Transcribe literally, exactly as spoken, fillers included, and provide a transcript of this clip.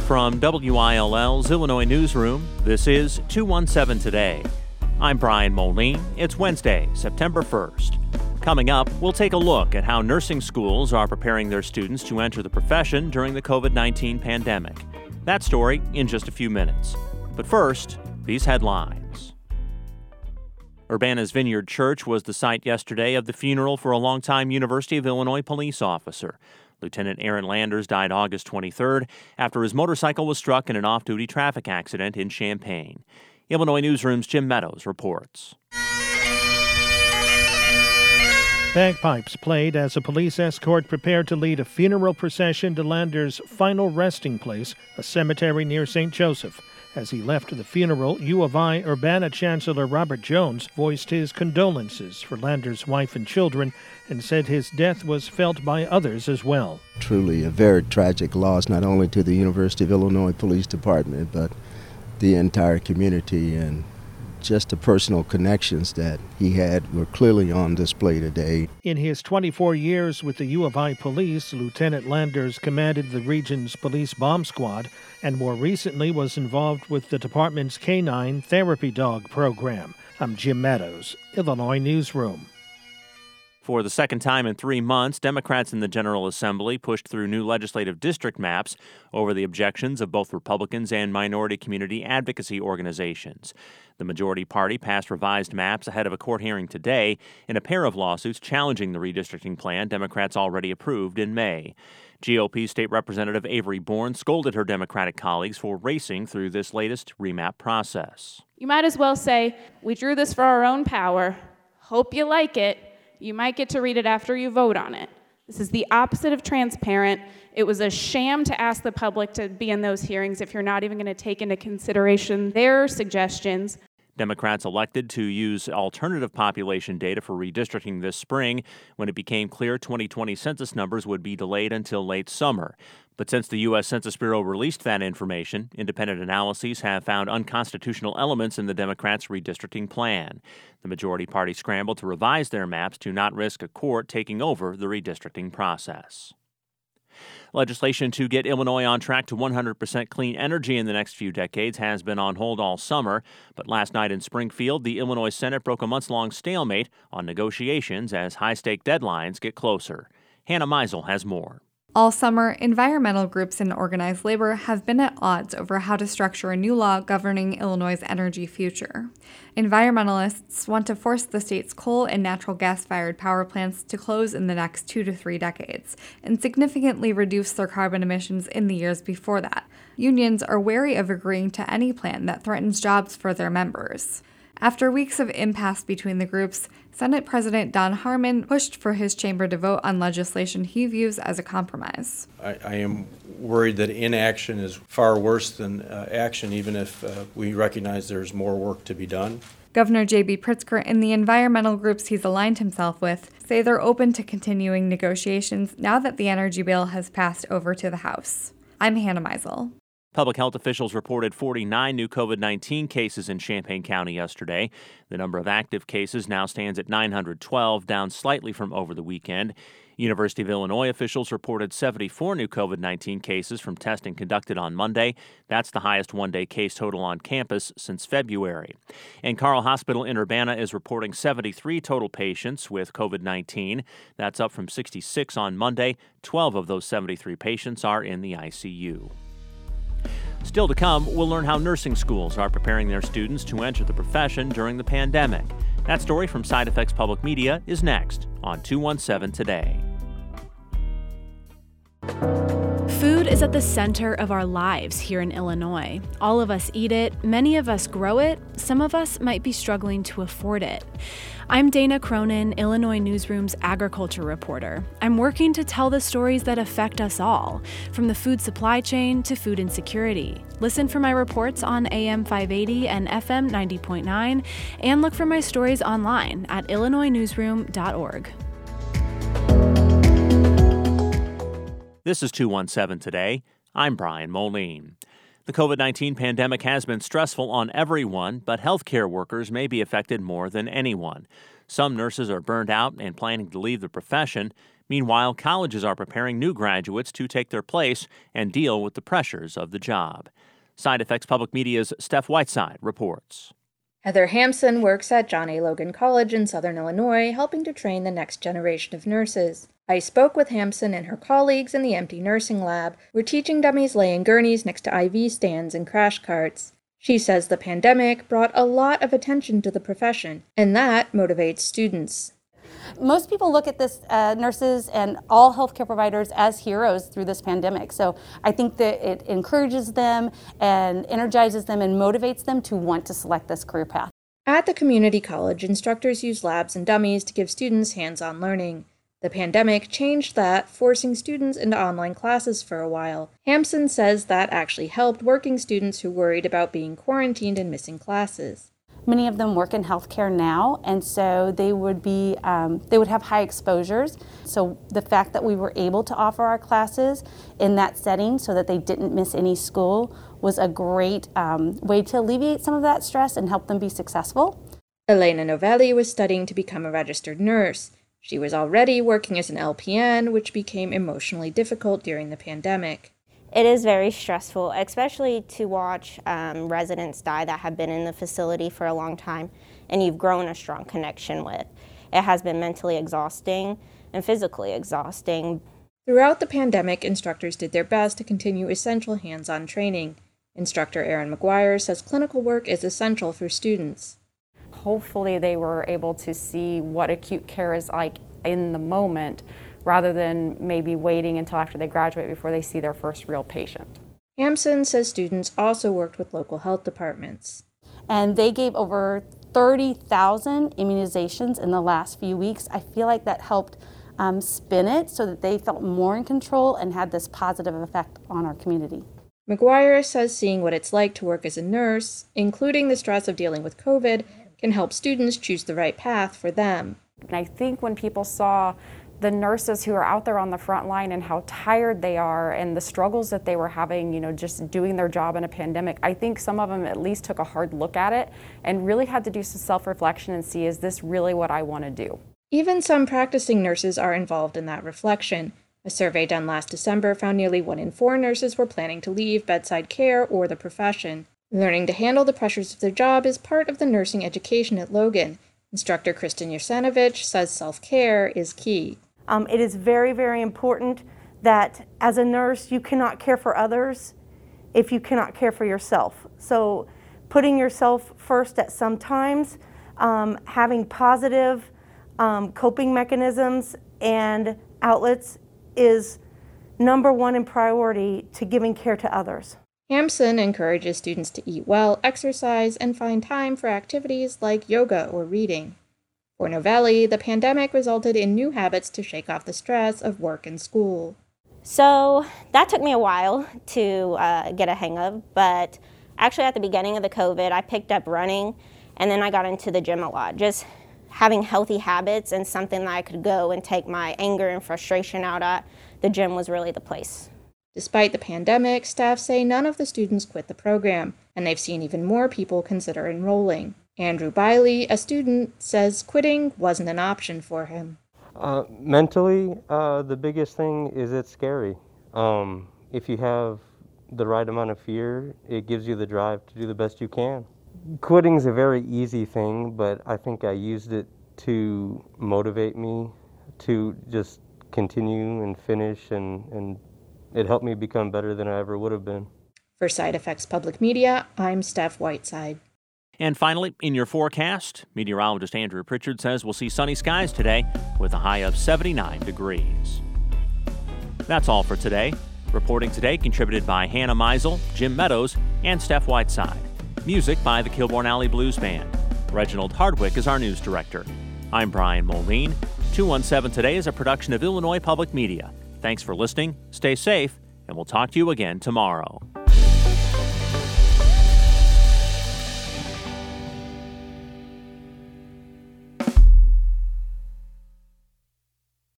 From W I L L's Illinois Newsroom, this is two one seven Today. I'm Brian Moline. It's Wednesday, September first. Coming up, we'll take a look at how nursing schools are preparing their students to enter the profession during the covid nineteen pandemic. That story in just a few minutes. But first, these headlines. Urbana's Vineyard Church was the site yesterday of the funeral for a longtime University of Illinois police officer. Lieutenant Aaron Landers died August twenty-third after his motorcycle was struck in an off-duty traffic accident in Champaign. Illinois Newsroom's Jim Meadows reports. Bagpipes played as a police escort prepared to lead a funeral procession to Landers' final resting place, a cemetery near Saint Joseph. As he left the funeral, U of I Urbana Chancellor Robert Jones voiced his condolences for Landers' wife and children and said his death was felt by others as well. Truly a very tragic loss, not only to the University of Illinois Police Department, but the entire community, and just the personal connections that he had were clearly on display today. In his twenty-four years with the U of I Police, Lieutenant Landers commanded the region's police bomb squad and more recently was involved with the department's canine therapy dog program. I'm Jim Meadows, Illinois Newsroom. For the second time in three months, Democrats in the General Assembly pushed through new legislative district maps over the objections of both Republicans and minority community advocacy organizations. The majority party passed revised maps ahead of a court hearing today in a pair of lawsuits challenging the redistricting plan Democrats already approved in May. G O P State Representative Avery Bourne scolded her Democratic colleagues for racing through this latest remap process. You might as well say, we drew this for our own power. Hope you like it. You might get to read it after you vote on it. This is the opposite of transparent. It was a sham to ask the public to be in those hearings if you're not even going to take into consideration their suggestions. Democrats elected to use alternative population data for redistricting this spring when it became clear twenty twenty census numbers would be delayed until late summer. But since the U S Census Bureau released that information, independent analyses have found unconstitutional elements in the Democrats' redistricting plan. The majority party scrambled to revise their maps to not risk a court taking over the redistricting process. Legislation to get Illinois on track to one hundred percent clean energy in the next few decades has been on hold all summer, but last night in Springfield, the Illinois Senate broke a months-long stalemate on negotiations as high-stake deadlines get closer. Hannah Meisel has more. All summer, environmental groups and organized labor have been at odds over how to structure a new law governing Illinois' energy future. Environmentalists want to force the state's coal and natural gas-fired power plants to close in the next two to three decades and significantly reduce their carbon emissions in the years before that. Unions are wary of agreeing to any plan that threatens jobs for their members. After weeks of impasse between the groups, Senate President Don Harmon pushed for his chamber to vote on legislation he views as a compromise. I, I am worried that inaction is far worse than uh, action, even if uh, we recognize there's more work to be done. Governor J B Pritzker and the environmental groups he's aligned himself with say they're open to continuing negotiations now that the energy bill has passed over to the House. I'm Hannah Meisel. Public health officials reported forty-nine new covid nineteen cases in Champaign County yesterday. The number of active cases now stands at nine hundred twelve, down slightly from over the weekend. University of Illinois officials reported seventy-four new covid nineteen cases from testing conducted on Monday. That's the highest one-day case total on campus since February. And Carle Hospital in Urbana is reporting seventy-three total patients with covid nineteen. That's up from sixty-six on Monday. twelve of those seventy-three patients are in the I C U. Still to come, we'll learn how nursing schools are preparing their students to enter the profession during the pandemic. That story from Side Effects Public Media is next on two one seven Today. Food is at the center of our lives here in Illinois. All of us eat it, many of us grow it, some of us might be struggling to afford it. I'm Dana Cronin, Illinois Newsroom's agriculture reporter. I'm working to tell the stories that affect us all, from the food supply chain to food insecurity. Listen for my reports on A M five eighty and F M ninety point nine, and look for my stories online at illinois newsroom dot org. This is two one seven Today. I'm Brian Moline. The covid nineteen pandemic has been stressful on everyone, but healthcare workers may be affected more than anyone. Some nurses are burned out and planning to leave the profession. Meanwhile, colleges are preparing new graduates to take their place and deal with the pressures of the job. Side Effects Public Media's Steph Whiteside reports. Heather Hampson works at John A. Logan College in Southern Illinois, helping to train the next generation of nurses. I spoke with Hampson and her colleagues in the empty nursing lab, where teaching dummies lay in gurneys next to I V stands and crash carts. She says the pandemic brought a lot of attention to the profession, and that motivates students. Most people look at this uh, nurses and all healthcare providers as heroes through this pandemic. So I think that it encourages them and energizes them and motivates them to want to select this career path. At the community college, instructors use labs and dummies to give students hands-on learning. The pandemic changed that, forcing students into online classes for a while. Hampson says that actually helped working students who worried about being quarantined and missing classes. Many of them work in healthcare now, and so they would be um, they would have high exposures. So the fact that we were able to offer our classes in that setting so that they didn't miss any school was a great um, way to alleviate some of that stress and help them be successful. Elena Novelli was studying to become a registered nurse. She was already working as an L P N, which became emotionally difficult during the pandemic. It is very stressful, especially to watch um, residents die that have been in the facility for a long time and you've grown a strong connection with. It has been mentally exhausting and physically exhausting. Throughout the pandemic, instructors did their best to continue essential hands-on training. Instructor Erin McGuire says clinical work is essential for students. Hopefully they were able to see what acute care is like in the moment, rather than maybe waiting until after they graduate before they see their first real patient. Hampson says students also worked with local health departments. And they gave over thirty thousand immunizations in the last few weeks. I feel like that helped um, spin it so that they felt more in control and had this positive effect on our community. McGuire says seeing what it's like to work as a nurse, including the stress of dealing with COVID, can help students choose the right path for them. And I think when people saw the nurses who are out there on the front line and how tired they are and the struggles that they were having, you know, just doing their job in a pandemic, I think some of them at least took a hard look at it and really had to do some self-reflection and see, is this really what I want to do? Even some practicing nurses are involved in that reflection. A survey done last December found nearly one in four nurses were planning to leave bedside care or the profession. Learning to handle the pressures of their job is part of the nursing education at Logan. Instructor Kristen Yersanovich says self-care is key. Um, it is very, very important that as a nurse, you cannot care for others if you cannot care for yourself. So putting yourself first at some times, um, having positive um, coping mechanisms and outlets is number one in priority to giving care to others. Hampson encourages students to eat well, exercise, and find time for activities like yoga or reading. For Novelli, the pandemic resulted in new habits to shake off the stress of work and school. So that took me a while to uh, get a hang of, but actually at the beginning of the COVID, I picked up running, and then I got into the gym a lot. Just having healthy habits and something that I could go and take my anger and frustration out at, the gym was really the place. Despite the pandemic, staff say none of the students quit the program, and they've seen even more people consider enrolling. Andrew Biley, a student, says quitting wasn't an option for him. Uh, mentally, uh, the biggest thing is it's scary. Um, if you have the right amount of fear, it gives you the drive to do the best you can. Quitting's a very easy thing, but I think I used it to motivate me to just continue and finish, and, and it helped me become better than I ever would have been. For Side Effects Public Media, I'm Steph Whiteside. And finally, in your forecast, meteorologist Andrew Pritchard says we'll see sunny skies today with a high of seventy-nine degrees. That's all for today. Reporting today contributed by Hannah Meisel, Jim Meadows, and Steph Whiteside. Music by the Kilbourne Alley Blues Band. Reginald Hardwick is our news director. I'm Brian Moline. two one seven Today is a production of Illinois Public Media. Thanks for listening, stay safe, and we'll talk to you again tomorrow.